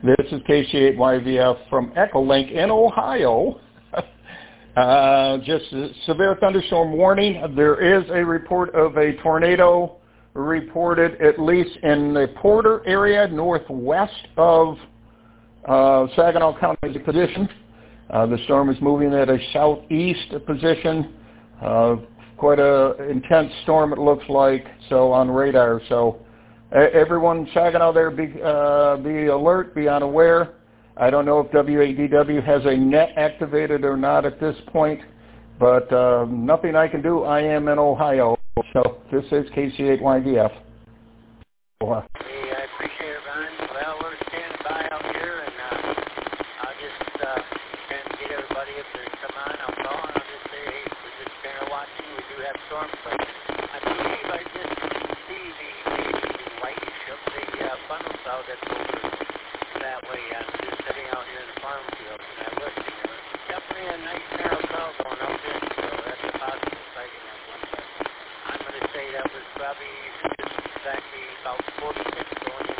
This is KC8YVF from Echolink in Ohio. Just a severe thunderstorm warning. There is a report of a tornado reported at least in the Porter area northwest of Saginaw County position. The storm is moving at a southeast position. Quite a intense storm it looks like, so on radar. So everyone Saginaw there, be alert, be unaware. I don't know if WADW has a net activated or not at this point, but nothing I can do. I am in Ohio, so this is KC8YVF. Hey, I appreciate it, Ron. Well, we're standing by out here, and I'll just trying to get everybody up there to come on. I'll call, and I'll just say, hey, we're just kind of watching. We do have storms, but I believe I just see the whitish of the funnel cloud that's over that way. I'm just sitting out here in the farm field, and I looked, and there was definitely a nice narrow cloud going up there, so that's a possible sighting of one. But I'm going to say that was probably exactly about 46 going